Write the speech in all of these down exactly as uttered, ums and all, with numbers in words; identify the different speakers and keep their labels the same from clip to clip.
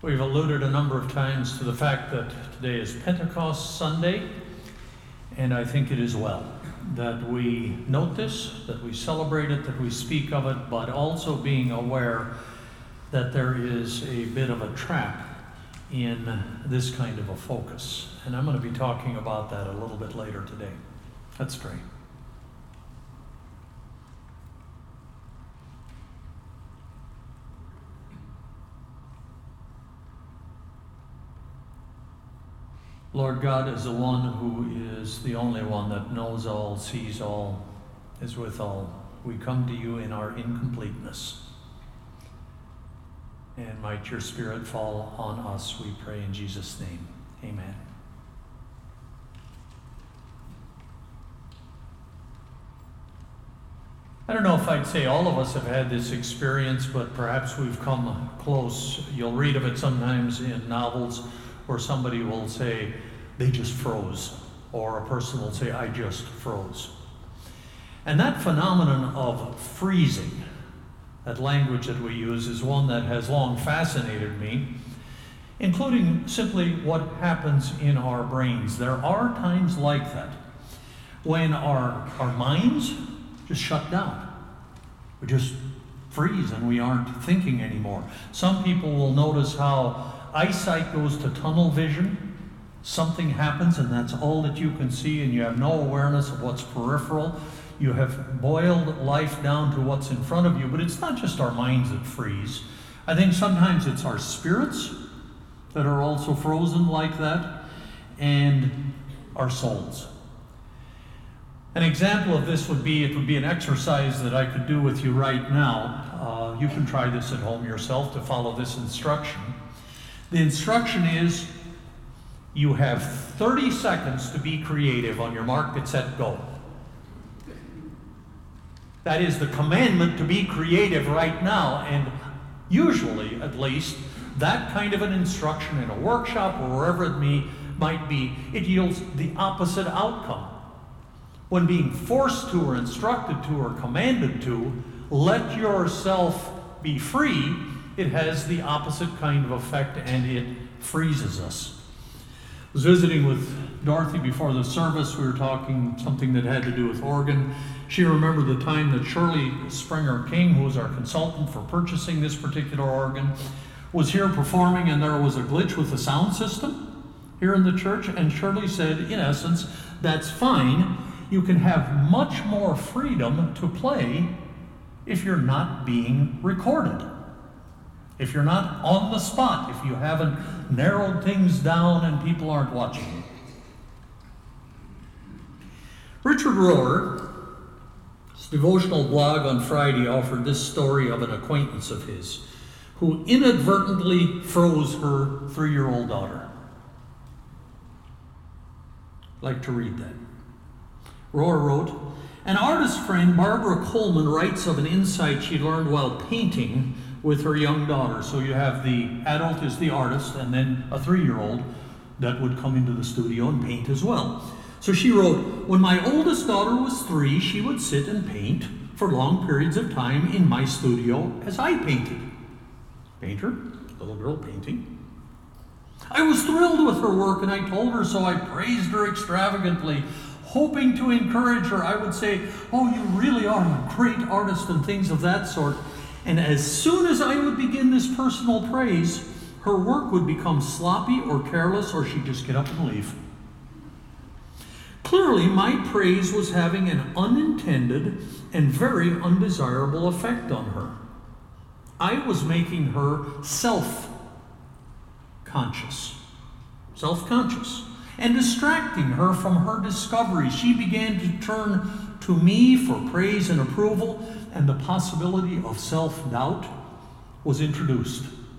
Speaker 1: We've alluded a number of times to the fact that today is Pentecost Sunday, and I think it is well that we note this, that we celebrate it, that we speak of it, but also being aware that there is a bit of a trap in this kind of a focus. And I'm going to be talking about that a little bit later today. Let's pray. Lord God is the one who is the only one that knows all, sees all, is with all. We come to you in our incompleteness. And might your Spirit fall on us, we pray in Jesus' name. Amen. I don't know if I'd say all of us have had this experience, but perhaps we've come close. You'll read of it sometimes in novels where somebody will say, they just froze, or a person will say, I just froze. And that phenomenon of freezing, that language that we use, is one that has long fascinated me, including simply what happens in our brains. There are times like that when our, our minds just shut down. We just freeze and we aren't thinking anymore. Some people will notice how eyesight goes to tunnel vision. Something happens and that's all that you can see, and you have no awareness of what's peripheral. You have boiled life down to what's in front of you, but it's not just our minds that freeze. I think sometimes it's our spirits that are also frozen like that, and our souls. An example of this would be, it would be an exercise that I could do with you right now. Uh, you can try this at home yourself to follow this instruction. The instruction is, you have thirty seconds to be creative. On your mark, get set, go. That is the commandment to be creative right now, and usually, at least, that kind of an instruction in a workshop or wherever it may, might be, it yields the opposite outcome. When being forced to or instructed to or commanded to, let yourself be free, it has the opposite kind of effect and it freezes us. I was visiting with Dorothy before the service. We were talking something that had to do with organ. She remembered the time that Shirley Springer King, who was our consultant for purchasing this particular organ, was here performing, and there was a glitch with the sound system here in the church, and Shirley said, in essence, that's fine. You can have much more freedom to play if you're not being recorded. If you're not on the spot, if you haven't narrowed things down and people aren't watching you. Richard Rohr, his devotional blog on Friday, offered this story of an acquaintance of his who inadvertently froze her three-year-old daughter. I'd like to read that. Rohr wrote, an artist friend, Barbara Coleman, writes of an insight she learned while painting with her young daughter. So you have the adult is the artist, and then a three-year-old that would come into the studio and paint as well. So she wrote, when my oldest daughter was three, she would sit and paint for long periods of time in my studio as I painted. Painter, little girl painting. I was thrilled with her work, and I told her so. I praised her extravagantly, hoping to encourage her. I would say, oh, you really are a great artist, and things of that sort. And as soon as I would begin this personal praise, her work would become sloppy or careless, or she'd just get up and leave. Clearly, my praise was having an unintended and very undesirable effect on her. I was making her self-conscious, self-conscious, and distracting her from her discovery. She began to turn to me for praise and approval, and the possibility of self-doubt was introduced.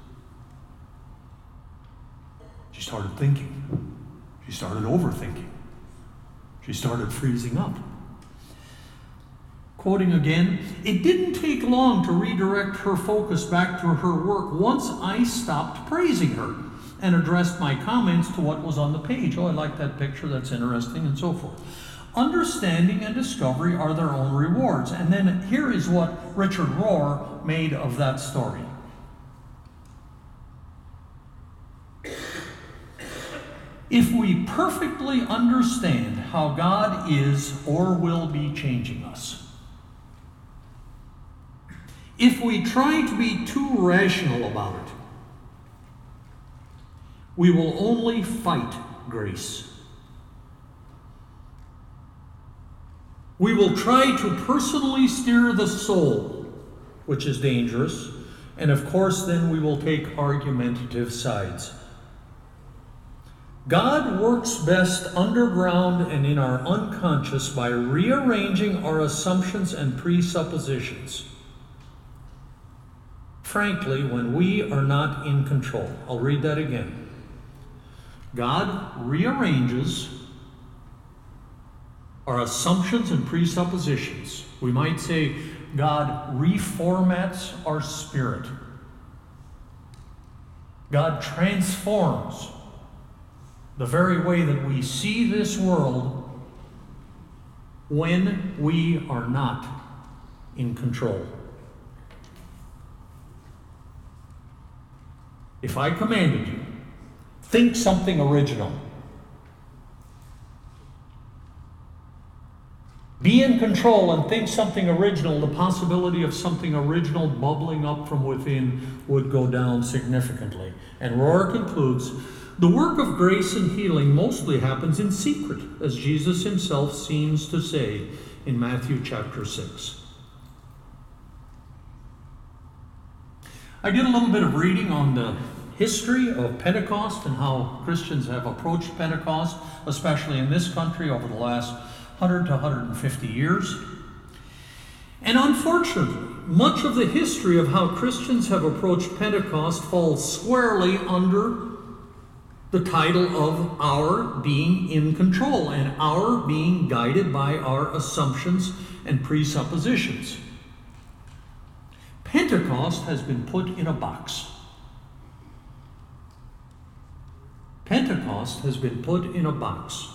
Speaker 1: She started thinking. She started overthinking. She started freezing up. Quoting again, it didn't take long to redirect her focus back to her work once I stopped praising her and addressed my comments to what was on the page. Oh, I like that picture, that's interesting, and so forth. Understanding and discovery are their own rewards. And then here is what Richard Rohr made of that story. if we perfectly understand how God is or will be changing us, if we try to be too rational about it, we will only fight grace. We will try to personally steer the soul, which is dangerous, and of course then we will take argumentative sides. God works best underground and in our unconscious by rearranging our assumptions and presuppositions. Frankly, when we are not in control. I'll read that again. God rearranges our assumptions and presuppositions. We might say God reformats our spirit. God transforms the very way that we see this world when we are not in control. If I commanded you, think something original. Be in control and think something original, the possibility of something original bubbling up from within would go down significantly. And Rohr concludes, the work of grace and healing mostly happens in secret, as Jesus himself seems to say in Matthew chapter six. I did a little bit of reading on the history of Pentecost and how Christians have approached Pentecost, especially in this country over the last one hundred to one hundred fifty years. And unfortunately, much of the history of how Christians have approached Pentecost falls squarely under the title of our being in control and our being guided by our assumptions and presuppositions. Pentecost has been put in a box. Pentecost has been put in a box.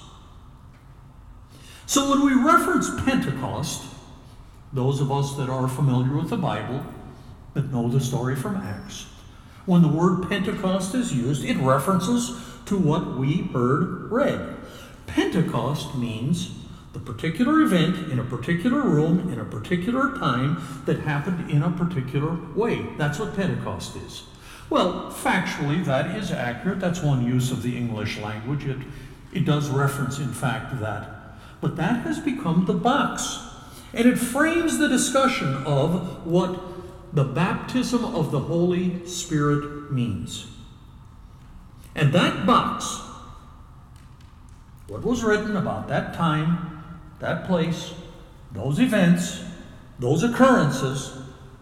Speaker 1: So when we reference Pentecost, those of us that are familiar with the Bible, that know the story from Acts, when the word Pentecost is used, it references to what we heard read. Pentecost means the particular event in a particular room, in a particular time, that happened in a particular way. That's what Pentecost is. Well, factually, that is accurate. That's one use of the English language. It, it does reference, in fact, that. But that has become the box. And it frames the discussion of what the baptism of the Holy Spirit means. And that box, what was written about that time, that place, those events, those occurrences,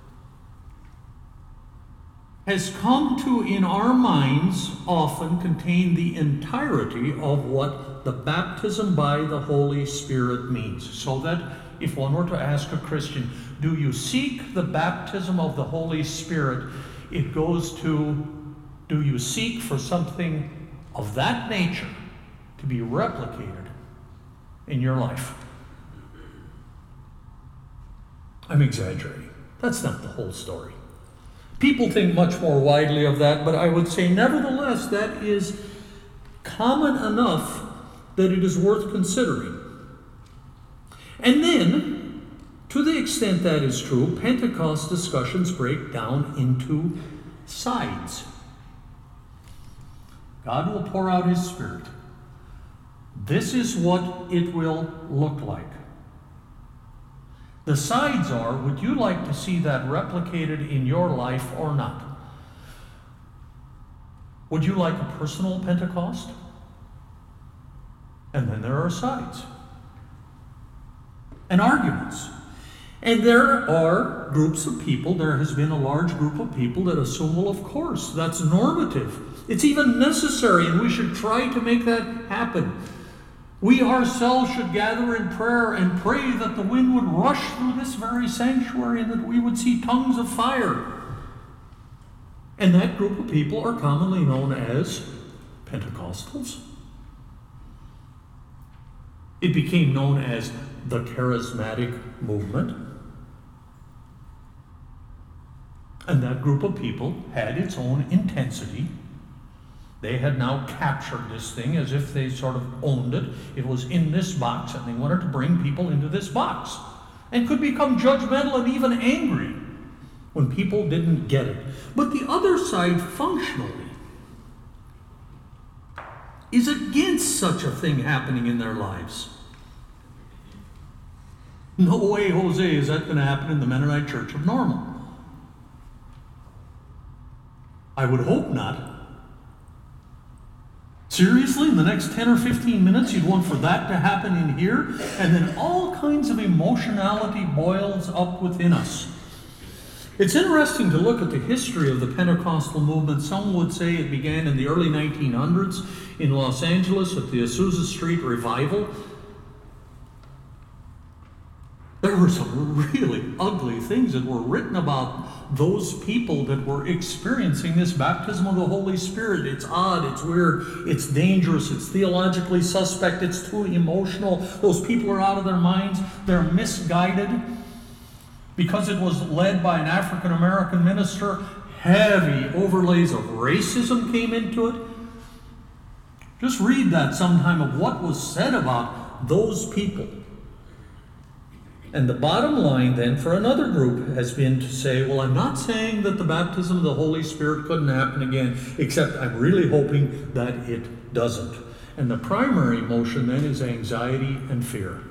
Speaker 1: has come to, in our minds, often contain the entirety of what the baptism by the Holy Spirit means. So that if one were to ask a Christian, do you seek the baptism of the Holy Spirit? It goes to, do you seek for something of that nature to be replicated in your life? I'm exaggerating. That's not the whole story. People think much more widely of that, but I would say nevertheless that is common enough that it is worth considering. And then, to the extent that is true, Pentecost discussions break down into sides. God will pour out his Spirit. This is what it will look like. The sides are, would you like to see that replicated in your life or not? Would you like a personal Pentecost? And then there are sides and arguments. And there are groups of people, there has been a large group of people that assume, well, of course, that's normative. It's even necessary, and we should try to make that happen. We ourselves should gather in prayer and pray that the wind would rush through this very sanctuary and that we would see tongues of fire. And that group of people are commonly known as Pentecostals. It became known as the charismatic movement. And that group of people had its own intensity They had now captured this thing as if they sort of owned it. It was in this box, and they wanted to bring people into this box, and could become judgmental and even angry when people didn't get it. But the other side, functionally, is against such a thing happening in their lives. No way, Jose, is that going to happen in the Mennonite Church of Normal. I would hope not. Seriously, in the next ten or fifteen minutes, you'd want for that to happen in here? And then all kinds of emotionality boils up within us. It's interesting to look at the history of the Pentecostal movement. Some would say it began in the early nineteen hundreds in Los Angeles at the Azusa Street Revival. There were some really ugly things that were written about those people that were experiencing this baptism of the Holy Spirit. It's odd, it's weird, it's dangerous, it's theologically suspect, it's too emotional. Those people are out of their minds, they're misguided. Because it was led by an African American minister, heavy overlays of racism came into it. Just read that sometime of what was said about those people. And the bottom line then for another group has been to say, well, I'm not saying that the baptism of the Holy Spirit couldn't happen again, except I'm really hoping that it doesn't. And the primary emotion then is anxiety and fear.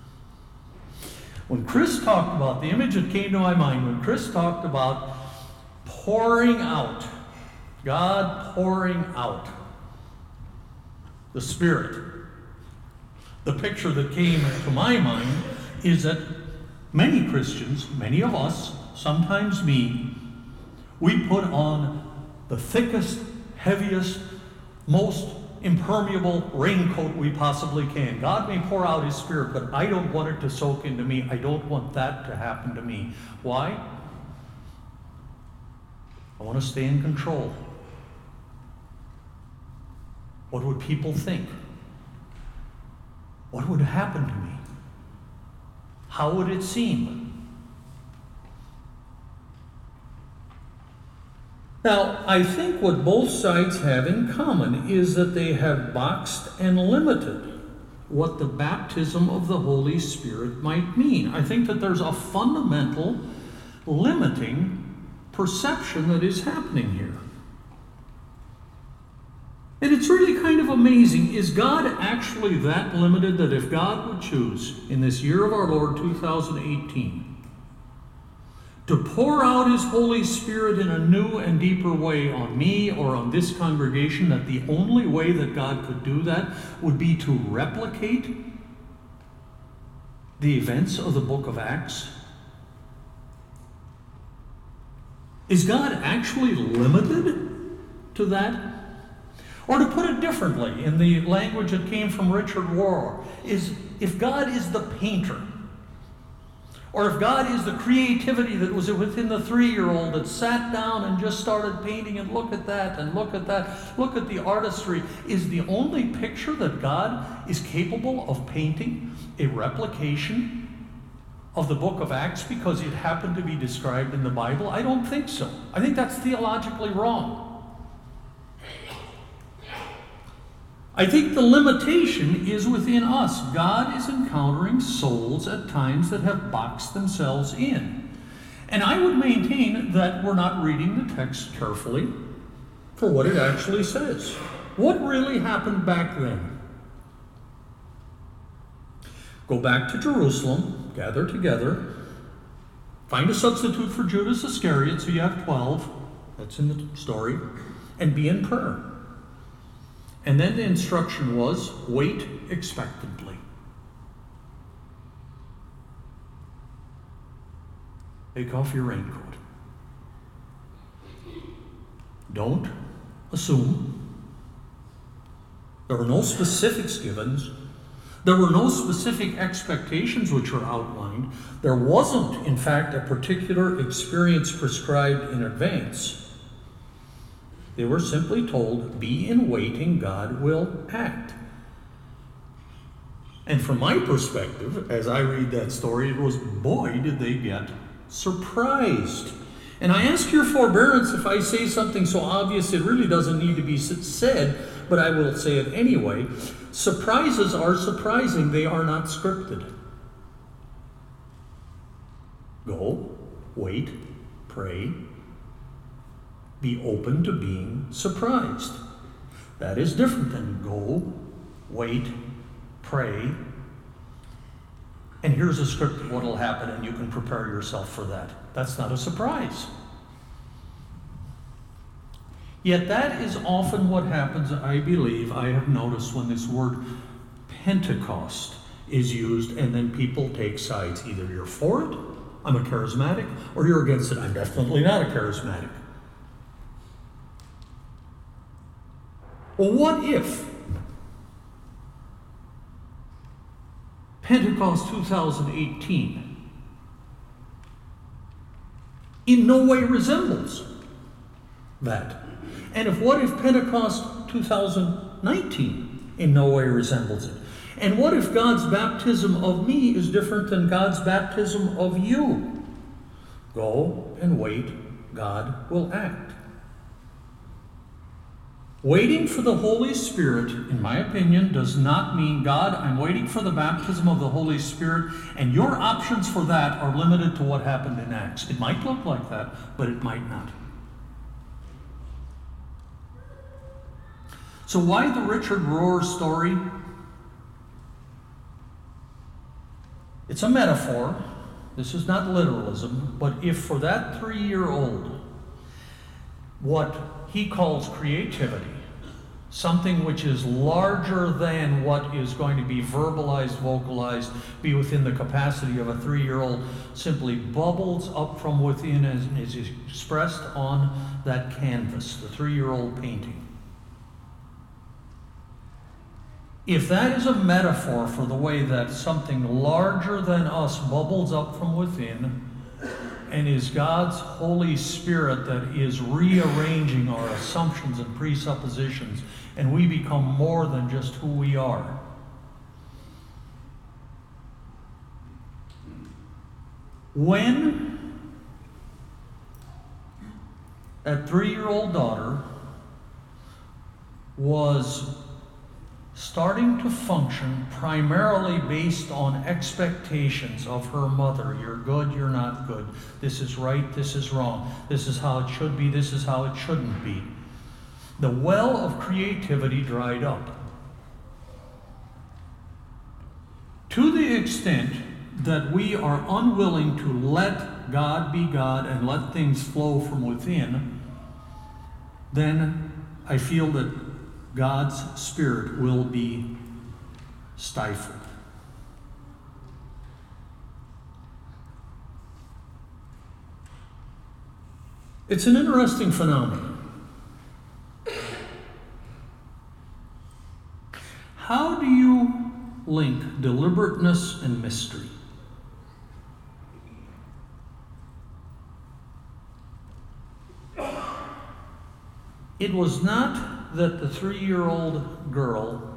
Speaker 1: When Chris talked about, the image that came to my mind, when Chris talked about pouring out, God pouring out the Spirit, the picture that came to my mind is that many Christians, many of us, sometimes me, we put on the thickest, heaviest, most impermeable raincoat we possibly can. God may pour out His Spirit, but I don't want it to soak into me. I don't want that to happen to me. Why? I want to stay in control. What would people think? What would happen to me? How would it seem? Now, I think what both sides have in common is that they have boxed and limited what the baptism of the Holy Spirit might mean. I think that there's a fundamental limiting perception that is happening here. And it's really kind of amazing. Is God actually that limited that if God would choose in this year of our Lord two thousand eighteen to pour out His Holy Spirit in a new and deeper way on me or on this congregation, that the only way that God could do that would be to replicate the events of the book of Acts? Is God actually limited to that? Or to put it differently, in the language that came from Richard Rohr, is if God is the painter, or if God is the creativity that was within the three-year-old that sat down and just started painting and look at that and look at that, look at the artistry, is the only picture that God is capable of painting a replication of the book of Acts because it happened to be described in the Bible? I don't think so. I think that's theologically wrong. I think the limitation is within us. God is encountering souls at times that have boxed themselves in. And I would maintain that we're not reading the text carefully for what it actually says. What really happened back then? Go back to Jerusalem, gather together, find a substitute for Judas Iscariot, so you have twelve, that's in the story, and be in prayer. And then the instruction was, wait expectantly. Take off your raincoat. Don't assume. There were no specifics given. There were no specific expectations which were outlined. There wasn't, in fact, a particular experience prescribed in advance. They were simply told, be in waiting, God will act. And from my perspective, as I read that story, it was, boy, did they get surprised. And I ask your forbearance if I say something so obvious it really doesn't need to be said, but I will say it anyway. Surprises are surprising. They are not scripted. Go, wait, pray, be open to being surprised. That is different than go, wait, pray, and here's a script of what will happen, and you can prepare yourself for that. That's not a surprise. Yet that is often what happens, I believe, I have noticed when this word Pentecost is used, and then people take sides. Either you're for it, I'm a charismatic, or you're against it, I'm definitely not a charismatic. Well, what if Pentecost two thousand eighteen in no way resembles that? And if what if Pentecost two thousand nineteen in no way resembles it? And what if God's baptism of me is different than God's baptism of you? Go and wait, God will act. Waiting for the Holy Spirit, in my opinion, does not mean, God, I'm waiting for the baptism of the Holy Spirit, and your options for that are limited to what happened in Acts. It might look like that, but it might not. So why the Richard Rohr story? It's a metaphor. This is not literalism, but if for that three-year-old, what he calls creativity, something which is larger than what is going to be verbalized, vocalized, be within the capacity of a three-year-old, simply bubbles up from within and is expressed on that canvas, the three-year-old painting. If that is a metaphor for the way that something larger than us bubbles up from within and is God's Holy Spirit that is rearranging our assumptions and presuppositions, and we become more than just who we are. When that three-year-old daughter was starting to function primarily based on expectations of her mother. You're good, you're not good. This is right, this is wrong. This is how it should be, this is how it shouldn't be. The well of creativity dried up. To the extent that we are unwilling to let God be God and let things flow from within, then I feel that God's Spirit will be stifled. It's an interesting phenomenon. How do you link deliberateness and mystery? It was not that the three-year-old girl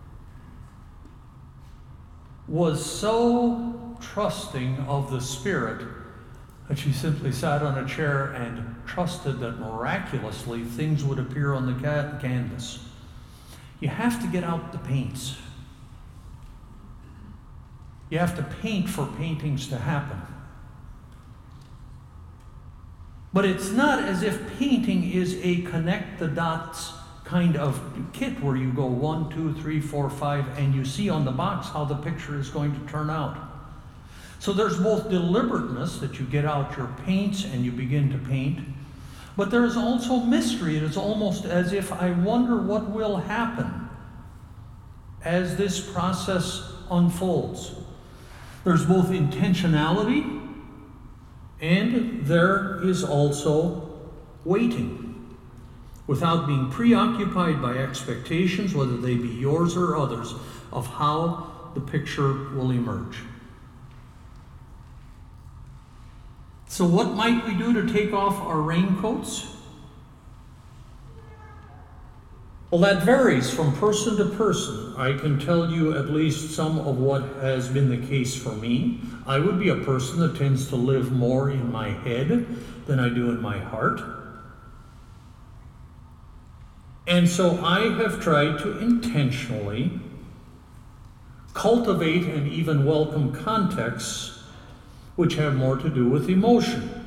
Speaker 1: was so trusting of the Spirit that she simply sat on a chair and trusted that miraculously things would appear on the ca- canvas. You have to get out the paints. You have to paint for paintings to happen. But it's not as if painting is a connect the dots kind of kit where you go one, two, three, four, five, and you see on the box how the picture is going to turn out. So there's both deliberateness, that you get out your paints and you begin to paint, but there is also mystery. It is almost as if I wonder what will happen as this process unfolds. There's both intentionality and there is also waiting. Without being preoccupied by expectations, whether they be yours or others, of how the picture will emerge. So what might we do to take off our raincoats? Well, that varies from person to person. I can tell you at least some of what has been the case for me. I would be a person that tends to live more in my head than I do in my heart. And so I have tried to intentionally cultivate and even welcome contexts which have more to do with emotion,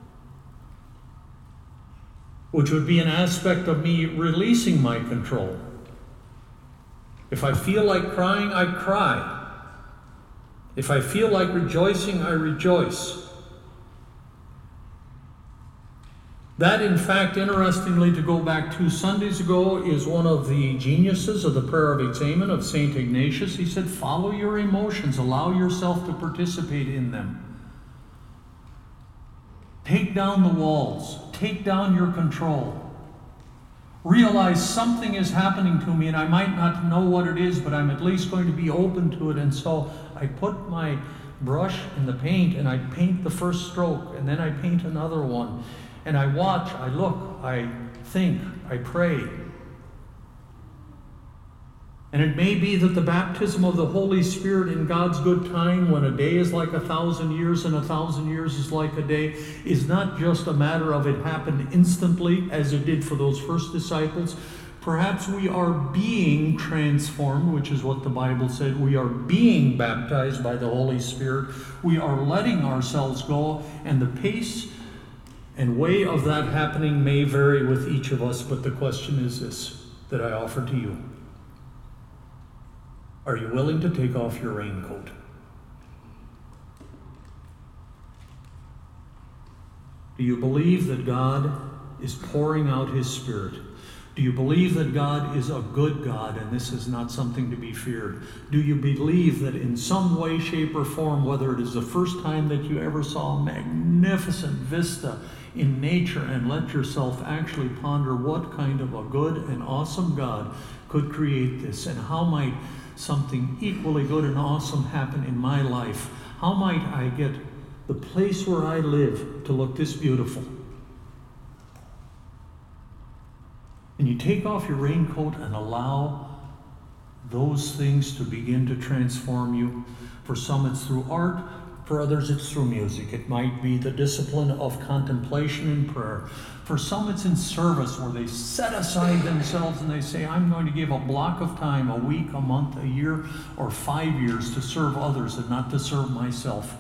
Speaker 1: which would be an aspect of me releasing my control. If I feel like crying, I cry. If I feel like rejoicing, I rejoice. That, in fact, interestingly, to go back two Sundays ago, is one of the geniuses of the prayer of examen of Saint Ignatius. He said, follow your emotions, allow yourself to participate in them. Take down the walls, take down your control. Realize something is happening to me and I might not know what it is, but I'm at least going to be open to it. And so I put my brush in the paint and I paint the first stroke and then I paint another one. And I watch, I look, I think, I pray. And it may be that the baptism of the Holy Spirit in God's good time, when a day is like a thousand years and a thousand years is like a day, is not just a matter of it happened instantly as it did for those first disciples. Perhaps we are being transformed, which is what the Bible said. We are being baptized by the Holy Spirit. We are letting ourselves go, and the pace and way of that happening may vary with each of us, but the question is this that I offer to you. Are you willing to take off your raincoat? Do you believe that God is pouring out His Spirit? Do you believe that God is a good God and this is not something to be feared? Do you believe that in some way, shape, or form, whether it is the first time that you ever saw a magnificent vista in nature, and let yourself actually ponder what kind of a good and awesome God could create this, and how might something equally good and awesome happen in my life? How might I get the place where I live to look this beautiful? And you take off your raincoat and allow those things to begin to transform you. For some it's through art, for others it's through music. It might be the discipline of contemplation and prayer. For some it's in service, where they set aside themselves and they say, I'm going to give a block of time, a week, a month, a year, or five years to serve others and not to serve myself.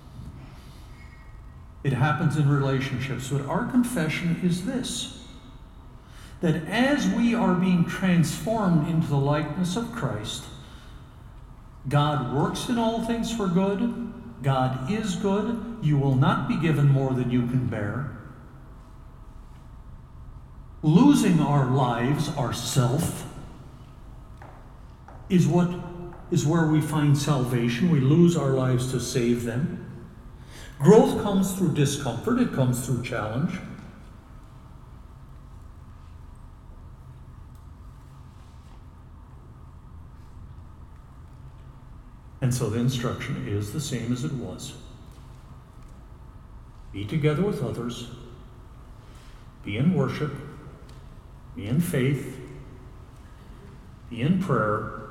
Speaker 1: It happens in relationships. But our confession is this, that as we are being transformed into the likeness of Christ, God works in all things for good. God is good. You will not be given more than you can bear. Losing our lives, our self, is what is where we find salvation. We lose our lives to save them. Growth comes through discomfort. It comes through challenge. And so the instruction is the same as it was. Be together with others. Be in worship. Be in faith. Be in prayer.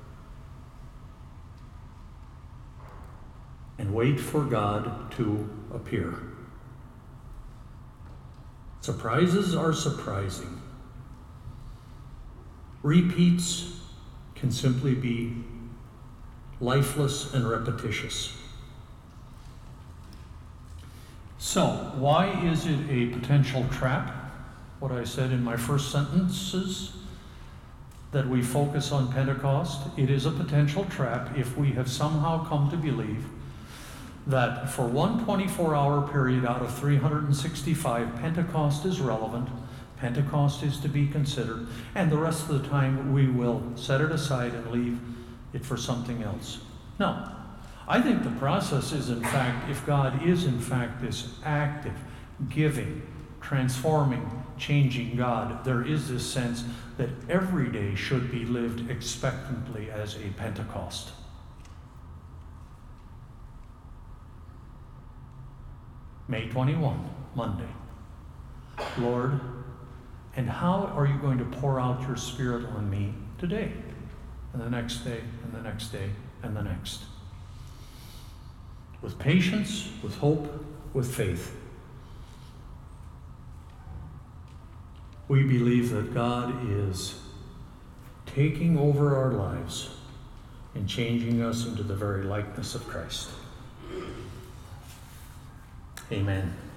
Speaker 1: And wait for God to appear. Surprises are surprising. Repeats can simply be lifeless and repetitious. So, why is it a potential trap? What I said in my first sentences, that we focus on Pentecost. It is a potential trap if we have somehow come to believe that for one twenty-four hour period out of three hundred sixty-five, Pentecost is relevant, Pentecost is to be considered, and the rest of the time we will set it aside and leave it for something else. No. I think the process is, in fact, if God is, in fact, this active, giving, transforming, changing God, there is this sense that every day should be lived expectantly as a Pentecost. May twenty-first, Monday. Lord, And how are you going to pour out your Spirit on me today, and the next day, and the next day, and the next? With patience, with hope, with faith. We believe that God is taking over our lives and changing us into the very likeness of Christ. Amen.